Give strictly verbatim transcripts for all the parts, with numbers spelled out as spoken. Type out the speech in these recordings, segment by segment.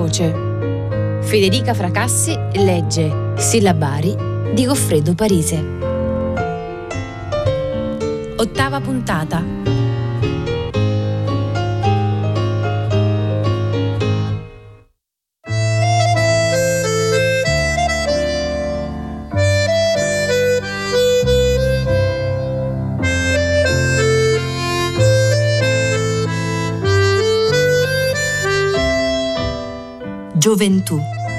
voce. Federica Fracassi legge Sillabari di Goffredo Parise. Ottava puntata. Gioventù.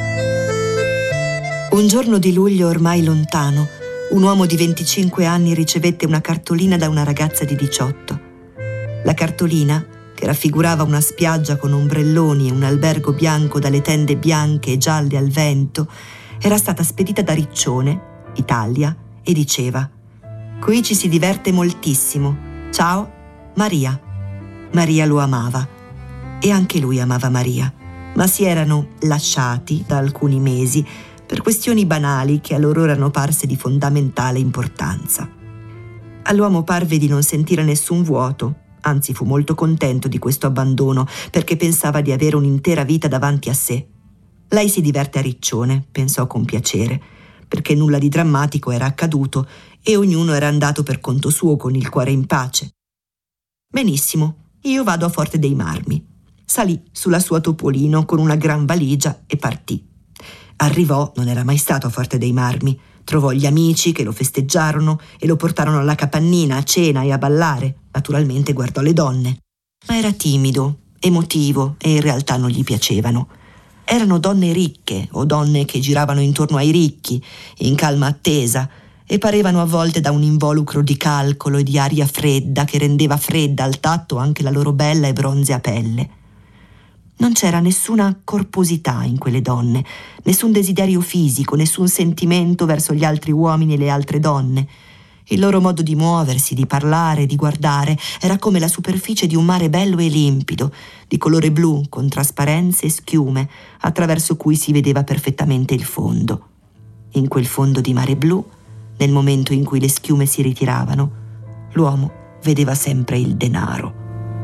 Un giorno di luglio ormai lontano, un uomo di venticinque anni ricevette una cartolina da una ragazza di diciotto. La cartolina, che raffigurava una spiaggia con ombrelloni e un albergo bianco dalle tende bianche e gialle al vento, era stata spedita da Riccione, Italia, e diceva: «Qui ci si diverte moltissimo. Ciao, Maria». Maria lo amava e anche lui amava Maria, ma si erano lasciati da alcuni mesi per questioni banali che a loro erano parse di fondamentale importanza. All'uomo parve di non sentire nessun vuoto, anzi fu molto contento di questo abbandono perché pensava di avere un'intera vita davanti a sé. Lei si diverte a Riccione, pensò con piacere, perché nulla di drammatico era accaduto e ognuno era andato per conto suo con il cuore in pace. Benissimo, io vado a Forte dei Marmi. Salì sulla sua topolino con una gran valigia e partì. Arrivò, non era mai stato a Forte dei Marmi, trovò gli amici che lo festeggiarono e lo portarono alla capannina a cena e a ballare. Naturalmente guardò le donne, ma era timido, emotivo e in realtà non gli piacevano. Erano donne ricche o donne che giravano intorno ai ricchi, in calma attesa, e parevano avvolte da un involucro di calcolo e di aria fredda che rendeva fredda al tatto anche la loro bella e bronzea pelle. Non c'era nessuna corposità in quelle donne, nessun desiderio fisico, nessun sentimento verso gli altri uomini e le altre donne. Il loro modo di muoversi, di parlare, di guardare era come la superficie di un mare bello e limpido, di colore blu, con trasparenze e schiume, attraverso cui si vedeva perfettamente il fondo. In quel fondo di mare blu, nel momento in cui le schiume si ritiravano, l'uomo vedeva sempre il denaro.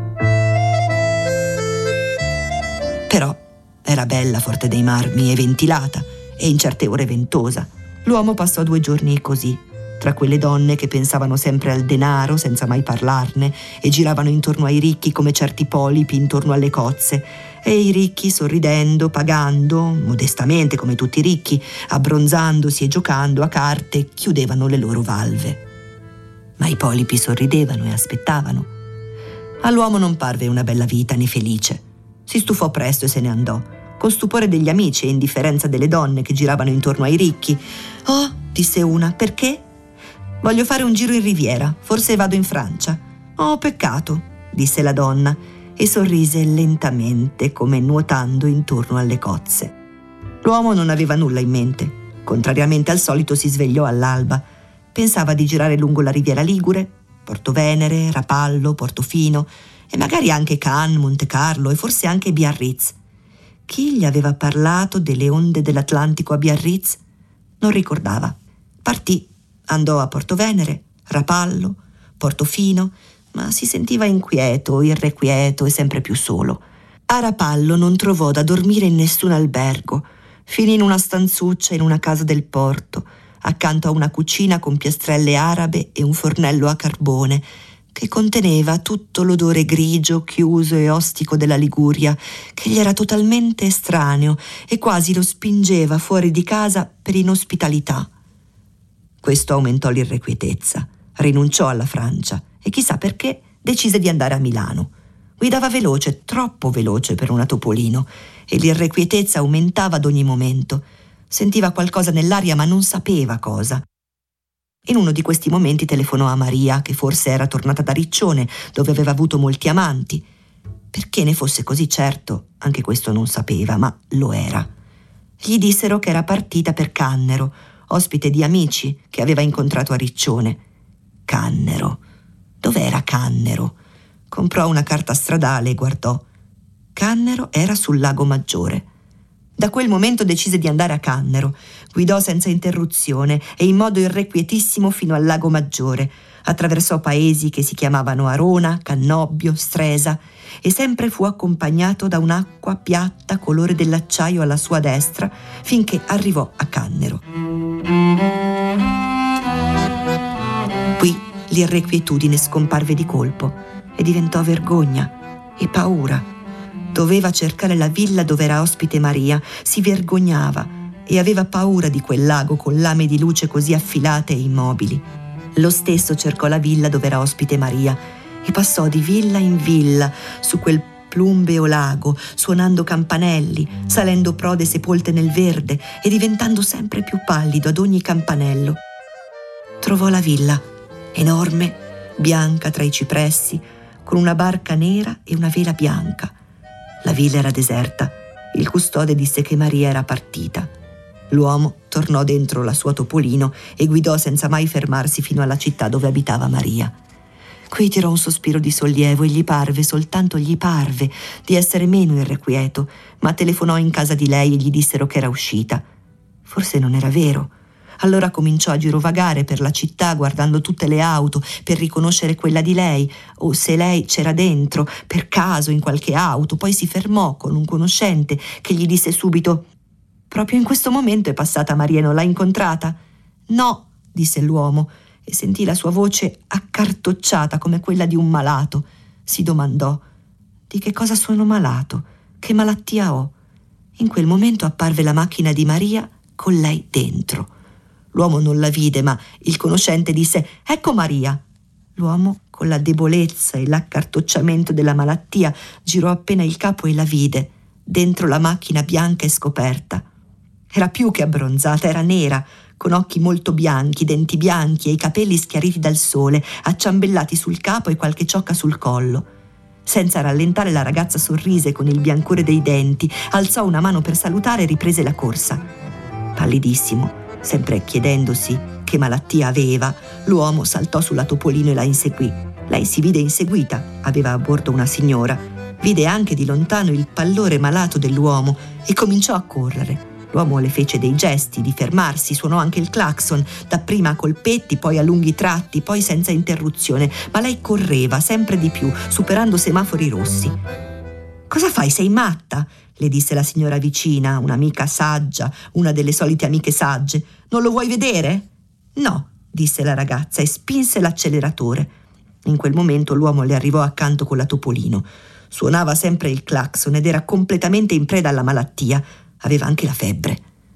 Però era bella Forte dei Marmi e ventilata e in certe ore ventosa. L'uomo passò due giorni così, tra quelle donne che pensavano sempre al denaro senza mai parlarne e giravano intorno ai ricchi come certi polipi intorno alle cozze, e i ricchi sorridendo, pagando, modestamente come tutti i ricchi, abbronzandosi e giocando a carte, chiudevano le loro valve. Ma i polipi sorridevano e aspettavano. All'uomo non parve una bella vita né felice. Si stufò presto e se ne andò, con stupore degli amici e indifferenza delle donne che giravano intorno ai ricchi. «Oh», disse una, «perché?» «Voglio fare un giro in riviera, forse vado in Francia». «Oh, peccato», disse la donna, e sorrise lentamente come nuotando intorno alle cozze. L'uomo non aveva nulla in mente. Contrariamente al solito si svegliò all'alba. Pensava di girare lungo la riviera Ligure, Porto Venere, Rapallo, Portofino, e magari anche Cannes, Montecarlo e forse anche Biarritz. Chi gli aveva parlato delle onde dell'Atlantico a Biarritz? Non ricordava. Partì, andò a Porto Venere, Rapallo, Portofino, ma si sentiva inquieto, irrequieto e sempre più solo. A Rapallo non trovò da dormire in nessun albergo. Finì in una stanzuccia in una casa del porto, accanto a una cucina con piastrelle arabe e un fornello a carbone, che conteneva tutto l'odore grigio, chiuso e ostico della Liguria, che gli era totalmente estraneo e quasi lo spingeva fuori di casa per inospitalità. Questo aumentò l'irrequietezza, rinunciò alla Francia e chissà perché decise di andare a Milano. Guidava veloce, troppo veloce per una topolino, e l'irrequietezza aumentava ad ogni momento. Sentiva qualcosa nell'aria ma non sapeva cosa. In uno di questi momenti telefonò a Maria, che forse era tornata da Riccione, dove aveva avuto molti amanti. Perché ne fosse così certo, anche questo non sapeva, ma lo era. Gli dissero che era partita per Cannero, ospite di amici che aveva incontrato a Riccione. Cannero. Dov'era Cannero? Comprò una carta stradale e guardò. Cannero era sul Lago Maggiore. Da quel momento decise di andare a Cannero. Guidò senza interruzione e in modo irrequietissimo fino al Lago Maggiore. Attraversò paesi che si chiamavano Arona, Cannobbio, Stresa e sempre fu accompagnato da un'acqua piatta colore dell'acciaio alla sua destra finché arrivò a Cannero. Qui l'irrequietudine scomparve di colpo e diventò vergogna e paura. Doveva cercare la villa dove era ospite Maria, si vergognava e aveva paura di quel lago con lame di luce così affilate e immobili. Lo stesso cercò la villa dove era ospite Maria e passò di villa in villa su quel plumbeo lago, suonando campanelli, salendo prode sepolte nel verde e diventando sempre più pallido ad ogni campanello. Trovò la villa, enorme, bianca tra i cipressi, con una barca nera e una vela bianca. La villa era deserta. Il custode disse che Maria era partita. L'uomo tornò dentro la sua topolino e guidò senza mai fermarsi fino alla città dove abitava Maria. Qui tirò un sospiro di sollievo e gli parve, soltanto gli parve, di essere meno irrequieto, ma telefonò in casa di lei e gli dissero che era uscita. Forse non era vero. Allora cominciò a girovagare per la città guardando tutte le auto per riconoscere quella di lei o se lei c'era dentro, per caso in qualche auto. Poi si fermò con un conoscente che gli disse subito: «Proprio in questo momento è passata Maria, non l'ha incontrata?» «No», disse l'uomo e sentì la sua voce accartocciata come quella di un malato. Si domandò: «Di che cosa sono malato? Che malattia ho?» In quel momento apparve la macchina di Maria con lei dentro. L'uomo non la vide, ma il conoscente disse: «Ecco Maria». L'uomo, con la debolezza e l'accartocciamento della malattia, girò appena il capo e la vide, dentro la macchina bianca e scoperta. Era più che abbronzata, era nera, con occhi molto bianchi, denti bianchi e i capelli schiariti dal sole, acciambellati sul capo e qualche ciocca sul collo. Senza rallentare la ragazza sorrise con il biancore dei denti, alzò una mano per salutare e riprese la corsa. Pallidissimo, sempre chiedendosi che malattia aveva, l'uomo saltò sulla topolino e la inseguì. Lei si vide inseguita, aveva a bordo una signora, vide anche di lontano il pallore malato dell'uomo e cominciò a correre. L'uomo le fece dei gesti di fermarsi, suonò anche il clacson, dapprima a colpetti, poi a lunghi tratti, poi senza interruzione, ma lei correva sempre di più, superando semafori rossi. «Cosa fai? Sei matta?» le disse la signora vicina, un'amica saggia, una delle solite amiche sagge. «Non lo vuoi vedere?» «No», disse la ragazza e spinse l'acceleratore. In quel momento l'uomo le arrivò accanto con la topolino. Suonava sempre il clacson ed era completamente in preda alla malattia. Aveva anche la febbre.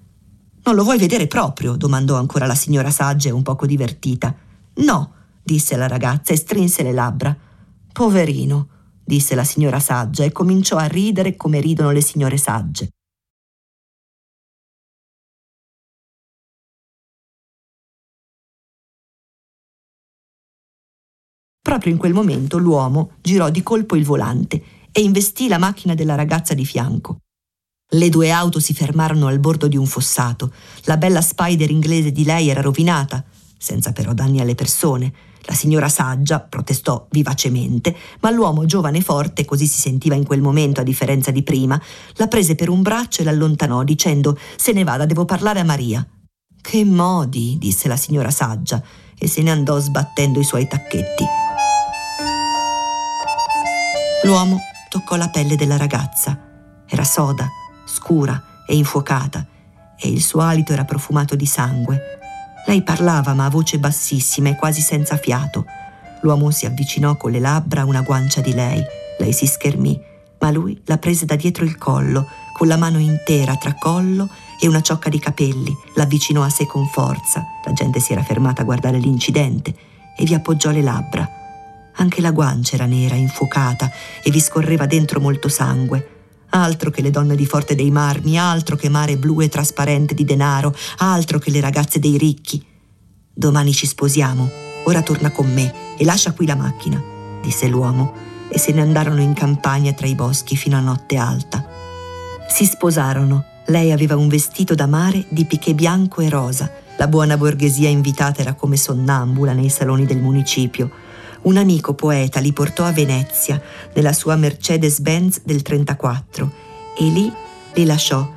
«Non lo vuoi vedere proprio?» domandò ancora la signora saggia, un poco divertita. «No», disse la ragazza e strinse le labbra. «Poverino», disse la signora saggia e cominciò a ridere come ridono le signore sagge. Proprio in quel momento l'uomo girò di colpo il volante e investì la macchina della ragazza di fianco. Le due auto si fermarono al bordo di un fossato. La bella Spider inglese di lei era rovinata, senza però danni alle persone. La signora saggia protestò vivacemente, ma l'uomo giovane e forte, così si sentiva in quel momento a differenza di prima, la prese per un braccio e l'allontanò dicendo: «Se ne vada, devo parlare a Maria». «Che modi», disse la signora saggia e se ne andò sbattendo i suoi tacchetti. L'uomo toccò la pelle della ragazza. Era soda, scura e infuocata, e il suo alito era profumato di sangue. Lei parlava, ma a voce bassissima e quasi senza fiato. L'uomo si avvicinò con le labbra a una guancia di lei. Lei si schermì, ma lui la prese da dietro il collo, con la mano intera tra collo e una ciocca di capelli. L'avvicinò a sé con forza. La gente si era fermata a guardare l'incidente e vi appoggiò le labbra. Anche la guancia era nera, infuocata, e vi scorreva dentro molto sangue. Altro che le donne di Forte dei Marmi, altro che mare blu e trasparente di denaro, altro che le ragazze dei ricchi. «Domani ci sposiamo, ora torna con me e lascia qui la macchina», disse l'uomo, e se ne andarono in campagna tra i boschi fino a notte alta. Si sposarono. Lei aveva un vestito da mare di piché bianco e rosa. La buona borghesia invitata era come sonnambula nei saloni del municipio. Un amico poeta li portò a Venezia nella sua Mercedes-Benz del trentaquattro e lì li lasciò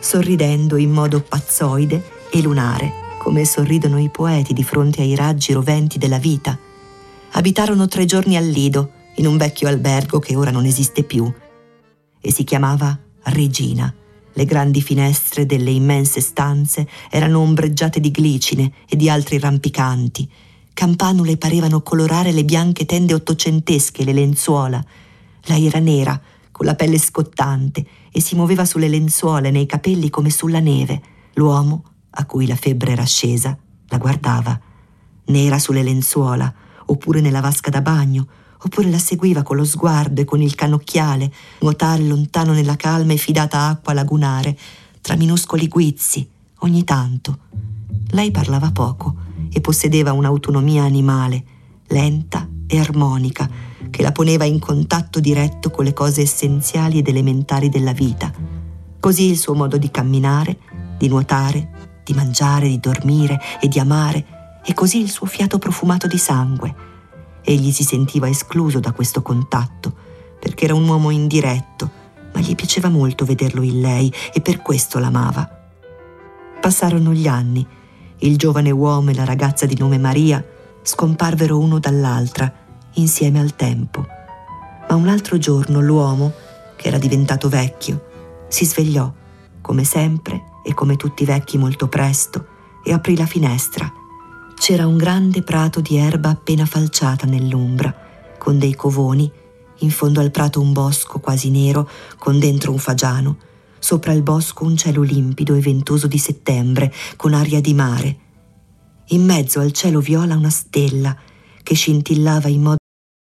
sorridendo in modo pazzoide e lunare, come sorridono i poeti di fronte ai raggi roventi della vita. Abitarono tre giorni al Lido, in un vecchio albergo che ora non esiste più, e si chiamava Regina. Le grandi finestre delle immense stanze erano ombreggiate di glicine e di altri rampicanti. Campanule parevano colorare le bianche tende ottocentesche, le lenzuola. Lei era nera, con la pelle scottante, e si muoveva sulle lenzuola e nei capelli come sulla neve. L'uomo, a cui la febbre era scesa, la guardava. Nera sulle lenzuola, oppure nella vasca da bagno, oppure la seguiva con lo sguardo e con il cannocchiale, nuotare lontano nella calma e fidata acqua lagunare, tra minuscoli guizzi, ogni tanto. Lei parlava poco e possedeva un'autonomia animale, lenta e armonica, che la poneva in contatto diretto con le cose essenziali ed elementari della vita. Così il suo modo di camminare, di nuotare, di mangiare, di dormire e di amare, e così il suo fiato profumato di sangue. Egli si sentiva escluso da questo contatto, perché era un uomo indiretto, ma gli piaceva molto vederlo in lei e per questo l'amava. Passarono gli anni. Il giovane uomo e la ragazza di nome Maria scomparvero uno dall'altra, insieme al tempo. Ma un altro giorno l'uomo, che era diventato vecchio, si svegliò, come sempre e come tutti i vecchi molto presto, e aprì la finestra. C'era un grande prato di erba appena falciata nell'ombra, con dei covoni, in fondo al prato un bosco quasi nero, con dentro un fagiano, sopra il bosco un cielo limpido e ventoso di settembre, con aria di mare. In mezzo al cielo viola una stella, che scintillava in modo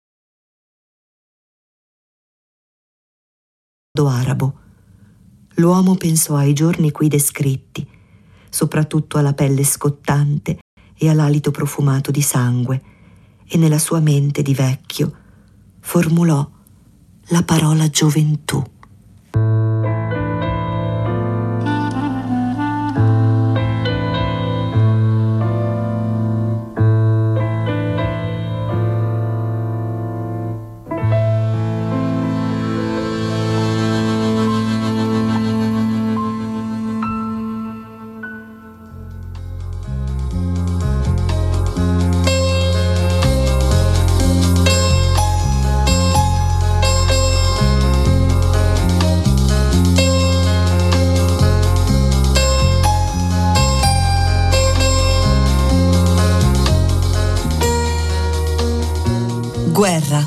arabo. L'uomo pensò ai giorni qui descritti, soprattutto alla pelle scottante e all'alito profumato di sangue, e nella sua mente di vecchio formulò la parola gioventù. Guerra.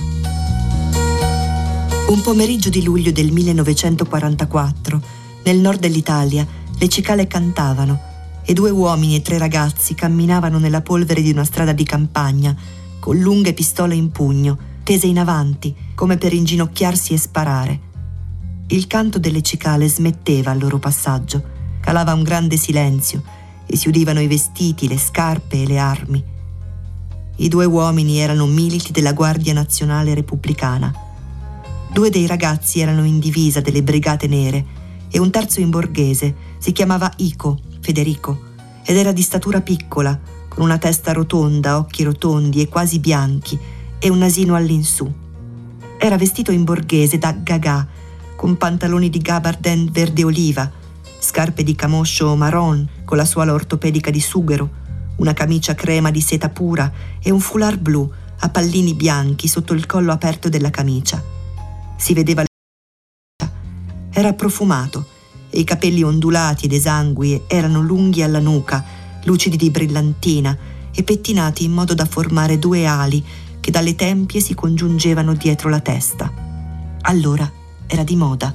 Un pomeriggio di luglio del millenovecentoquarantaquattro, nel nord dell'Italia, le cicale cantavano e due uomini e tre ragazzi camminavano nella polvere di una strada di campagna, con lunghe pistole in pugno, tese in avanti, come per inginocchiarsi e sparare. Il canto delle cicale smetteva al loro passaggio, calava un grande silenzio e si udivano i vestiti, le scarpe e le armi. I due uomini erano militi della Guardia Nazionale Repubblicana. Due dei ragazzi erano in divisa delle Brigate Nere e un terzo in borghese. Si chiamava Ico, Federico, ed era di statura piccola, con una testa rotonda, occhi rotondi e quasi bianchi e un nasino all'insù. Era vestito in borghese da gagà, con pantaloni di gabardine verde oliva, scarpe di camoscio marron con la suola ortopedica di sughero, una camicia crema di seta pura e un foulard blu a pallini bianchi sotto il collo aperto della camicia. Si vedeva era profumato e i capelli ondulati ed esangui erano lunghi alla nuca, lucidi di brillantina e pettinati in modo da formare due ali che dalle tempie si congiungevano dietro la testa. Allora era di moda.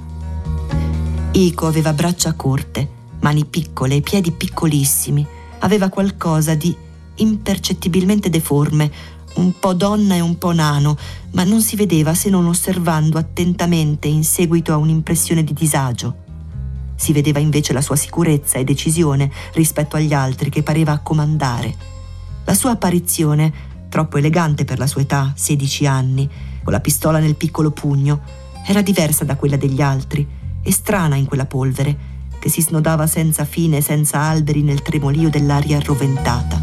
Ico aveva braccia corte, mani piccole e piedi piccolissimi. Aveva qualcosa di impercettibilmente deforme, un po' donna e un po' nano, ma non si vedeva se non osservando attentamente in seguito a un'impressione di disagio. Si vedeva invece la sua sicurezza e decisione rispetto agli altri che pareva comandare. La sua apparizione, troppo elegante per la sua età, sedici anni, con la pistola nel piccolo pugno, era diversa da quella degli altri e strana in quella polvere, che si snodava senza fine e senza alberi nel tremolio dell'aria arroventata.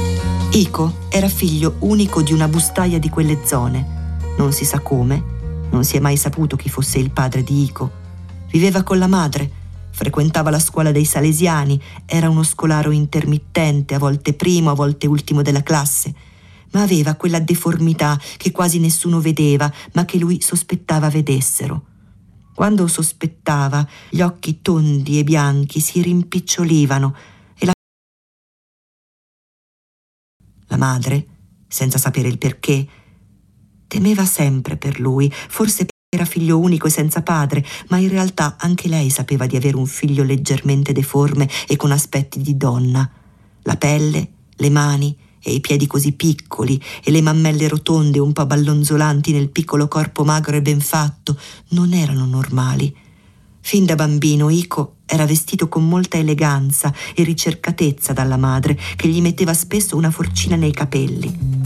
Ico era figlio unico di una bustaia di quelle zone. Non si sa come, Non si è mai saputo chi fosse il padre di Iko. Viveva con la madre, frequentava la scuola dei Salesiani, era uno scolaro intermittente, a volte primo, a volte ultimo della classe, ma aveva quella deformità che quasi nessuno vedeva, ma che lui sospettava vedessero. Quando sospettava, gli occhi tondi e bianchi si rimpicciolivano e la, la madre, senza sapere il perché, temeva sempre per lui, forse era figlio unico e senza padre, ma in realtà anche lei sapeva di avere un figlio leggermente deforme e con aspetti di donna. La pelle, le mani e i piedi così piccoli e le mammelle rotonde un po' ballonzolanti nel piccolo corpo magro e ben fatto non erano normali. Fin da bambino Iko era vestito con molta eleganza e ricercatezza dalla madre, che gli metteva spesso una forcina nei capelli.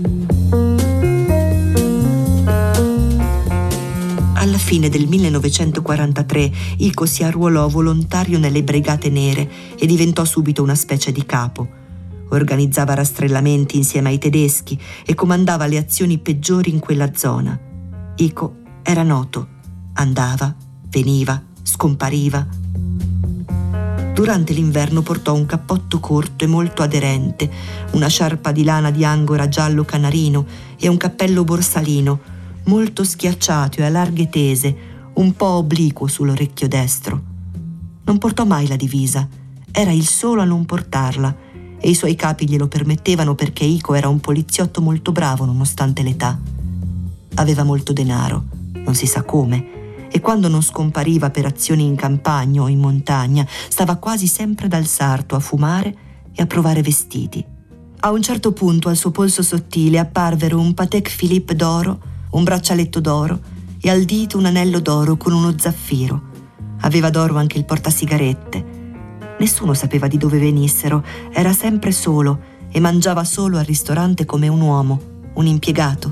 Alla fine del millenovecentoquarantatré Iko si arruolò volontario nelle Brigate Nere e diventò subito una specie di capo. Organizzava rastrellamenti insieme ai tedeschi e comandava le azioni peggiori in quella zona. Iko era noto, andava, veniva, scompariva. Durante l'inverno portò un cappotto corto e molto aderente, una sciarpa di lana di angora giallo canarino e un cappello borsalino, molto schiacciato e a larghe tese, un po' obliquo sull'orecchio destro. Non portò mai la divisa, era il solo a non portarla, e i suoi capi glielo permettevano perché Iko era un poliziotto molto bravo nonostante l'età. Aveva molto denaro, non si sa come, e quando non scompariva per azioni in campagna o in montagna, stava quasi sempre dal sarto a fumare e a provare vestiti. A un certo punto al suo polso sottile apparvero un Patek Philippe d'oro, un braccialetto d'oro e al dito un anello d'oro con uno zaffiro. Aveva d'oro anche il portasigarette. Nessuno sapeva di dove venissero, era sempre solo e mangiava solo al ristorante come un uomo, un impiegato.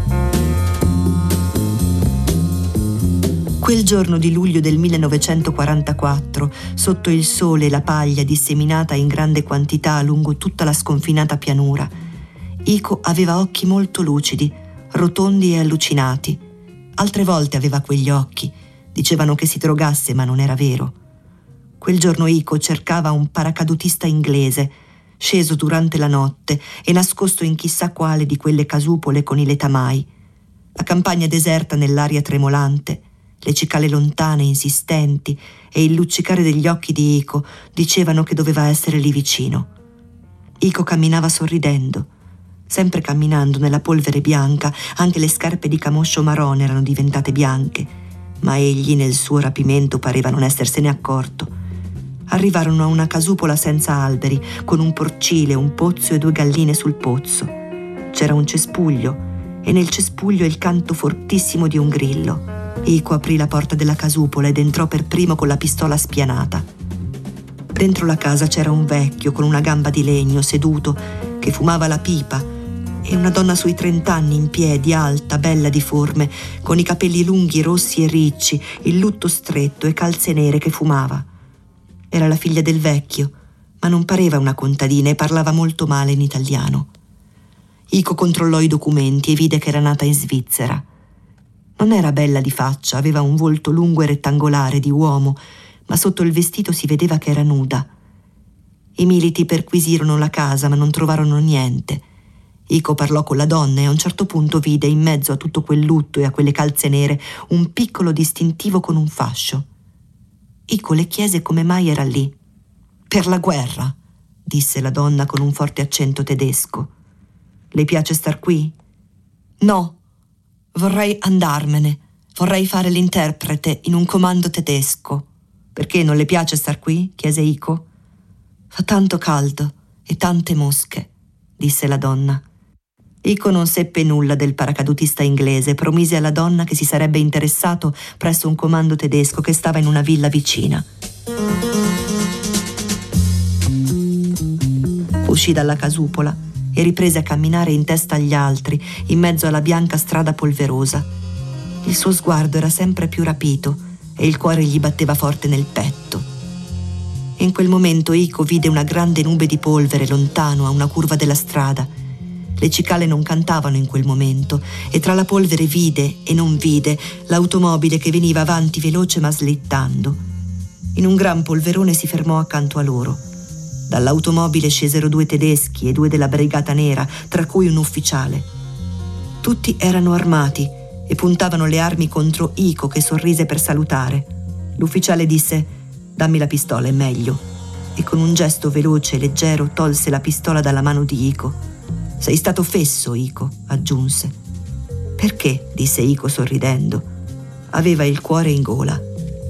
Quel giorno di luglio del millenovecentoquarantaquattro, sotto il sole e la paglia disseminata in grande quantità lungo tutta la sconfinata pianura, Iko aveva occhi molto lucidi, rotondi e allucinati. Altre volte aveva quegli occhi. Dicevano che si drogasse, ma non era vero. Quel giorno Iko cercava un paracadutista inglese, sceso durante la notte e nascosto in chissà quale di quelle casupole con i letamai. La campagna deserta nell'aria tremolante, le cicale lontane, insistenti, e il luccicare degli occhi di Iko dicevano che doveva essere lì vicino. Iko camminava sorridendo. Sempre camminando nella polvere bianca, anche le scarpe di camoscio marrone erano diventate bianche, ma egli nel suo rapimento pareva non essersene accorto. Arrivarono a una casupola senza alberi, con un porcile, un pozzo e due galline sul pozzo. C'era un cespuglio, e nel cespuglio il canto fortissimo di un grillo. Iko aprì la porta della casupola ed entrò per primo con la pistola spianata. Dentro la casa c'era un vecchio con una gamba di legno, seduto, che fumava la pipa, e una donna sui trent'anni in piedi, alta, bella di forme, con i capelli lunghi, rossi e ricci, il lutto stretto e calze nere, che fumava. Era la figlia del vecchio, ma non pareva una contadina e parlava molto male in italiano. Iko controllò i documenti e vide che era nata in Svizzera. Non era bella di faccia, aveva un volto lungo e rettangolare di uomo, ma sotto il vestito si vedeva che era nuda. I militi perquisirono la casa, ma non trovarono niente. Iko parlò con la donna e a un certo punto vide in mezzo a tutto quel lutto e a quelle calze nere un piccolo distintivo con un fascio. Iko le chiese come mai era lì. «Per la guerra», disse la donna con un forte accento tedesco. «Le piace star qui?» «No, vorrei andarmene. Vorrei fare l'interprete in un comando tedesco». «Perché non le piace star qui?» chiese Iko. «Fa tanto caldo e tante mosche», disse la donna. Iko non seppe nulla del paracadutista inglese, promise alla donna che si sarebbe interessato presso un comando tedesco che stava in una villa vicina. Uscì dalla casupola e riprese a camminare in testa agli altri, in mezzo alla bianca strada polverosa. Il suo sguardo era sempre più rapito e il cuore gli batteva forte nel petto. In quel momento Iko vide una grande nube di polvere lontano a una curva della strada. Le cicale non cantavano in quel momento e tra la polvere vide e non vide l'automobile che veniva avanti veloce ma slittando. In un gran polverone si fermò accanto a loro. Dall'automobile scesero due tedeschi e due della Brigata Nera, tra cui un ufficiale. Tutti erano armati e puntavano le armi contro Iko, che sorrise per salutare. L'ufficiale disse: «Dammi la pistola, è meglio», e con un gesto veloce e leggero tolse la pistola dalla mano di Iko. «Sei stato fesso, Iko», aggiunse. «Perché?» disse Iko sorridendo. Aveva il cuore in gola.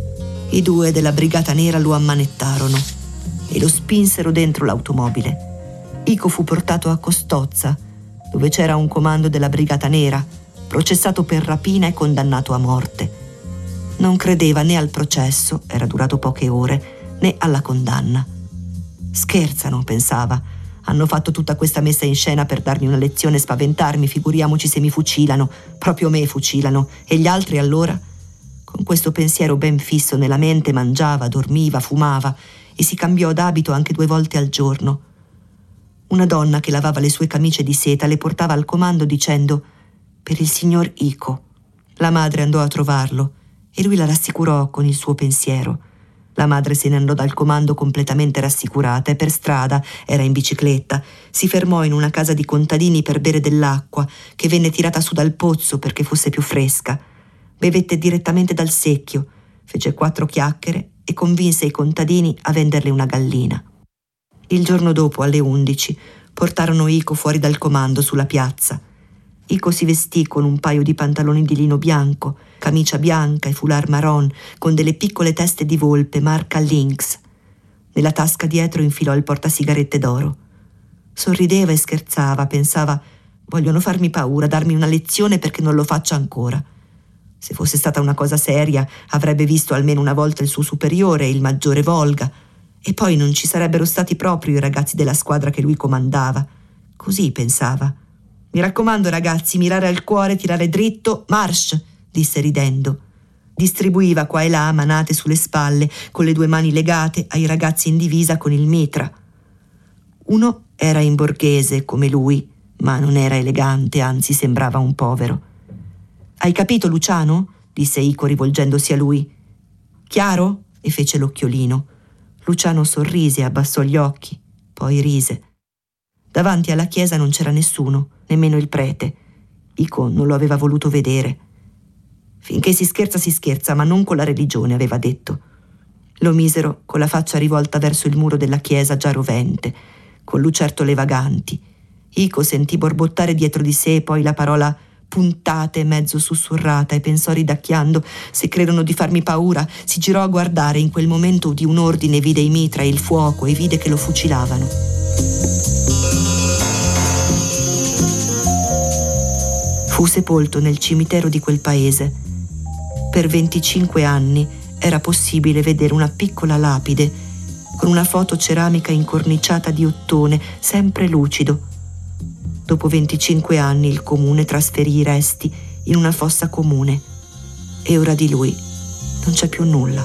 I due della Brigata Nera lo ammanettarono e lo spinsero dentro l'automobile. Iko fu portato a Costozza, dove c'era un comando della Brigata Nera, processato per rapina e condannato a morte. Non credeva né al processo, era durato poche ore, né alla condanna. «Scherzano», pensava. «Hanno fatto tutta questa messa in scena per darmi una lezione e spaventarmi, figuriamoci se mi fucilano, proprio me fucilano, e gli altri allora?» Con questo pensiero ben fisso nella mente mangiava, dormiva, fumava e si cambiò d'abito anche due volte al giorno. Una donna che lavava le sue camicie di seta le portava al comando dicendo: «Per il signor Iko». La madre andò a trovarlo e lui la rassicurò con il suo pensiero. La madre se ne andò dal comando completamente rassicurata e per strada, era in bicicletta, si fermò in una casa di contadini per bere dell'acqua che venne tirata su dal pozzo perché fosse più fresca. Bevette direttamente dal secchio, fece quattro chiacchiere e convinse i contadini a venderle una gallina. Il giorno dopo, alle undici, portarono Iko fuori dal comando sulla piazza. Iko si vestì con un paio di pantaloni di lino bianco, camicia bianca e foulard marron con delle piccole teste di volpe marca Lynx. Nella tasca dietro infilò il portasigarette d'oro. Sorrideva e scherzava, pensava: «Vogliono farmi paura, darmi una lezione perché non lo faccio ancora». Se fosse stata una cosa seria, avrebbe visto almeno una volta il suo superiore, il maggiore Volga, e poi non ci sarebbero stati proprio i ragazzi della squadra che lui comandava. Così pensava. «Mi raccomando, ragazzi, mirare al cuore, tirare dritto, march!» disse ridendo. Distribuiva qua e là manate sulle spalle, con le due mani legate, ai ragazzi in divisa con il mitra. Uno era in borghese, come lui, ma non era elegante, anzi sembrava un povero. «Hai capito, Luciano?» disse Iko rivolgendosi a lui. «Chiaro?» e fece l'occhiolino. Luciano sorrise e abbassò gli occhi, poi rise. Davanti alla chiesa non c'era nessuno, nemmeno il prete. Iko non lo aveva voluto vedere. «Finché si scherza si scherza, ma non con la religione», aveva detto. Lo misero con la faccia rivolta verso il muro della chiesa già rovente, con lucertole vaganti. Iko sentì borbottare dietro di sé poi la parola «puntate» mezzo sussurrata e pensò ridacchiando: «Se credono di farmi paura». Si girò a guardare, in quel momento udì un ordine, vide i mitra e il fuoco e vide che lo fucilavano. Fu sepolto nel cimitero di quel paese. Per venticinque anni era possibile vedere una piccola lapide con una foto ceramica incorniciata di ottone, sempre lucido. Dopo venticinque anni il comune trasferì i resti in una fossa comune e ora di lui non c'è più nulla.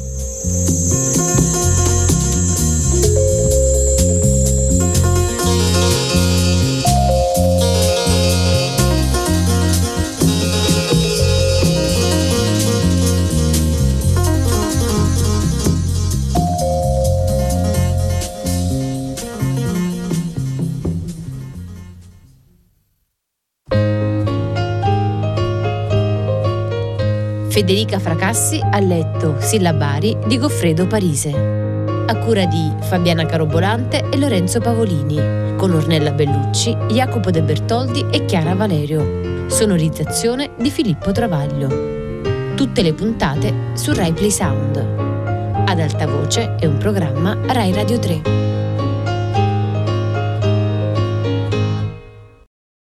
Federica Fracassi ha letto Sillabari di Goffredo Parise, a cura di Fabiana Carobolante e Lorenzo Pavolini, con Ornella Bellucci, Jacopo De Bertoldi e Chiara Valerio. Sonorizzazione di Filippo Travaglio. Tutte le puntate su Rai Play Sound. Ad alta voce è un programma Rai Radio tre.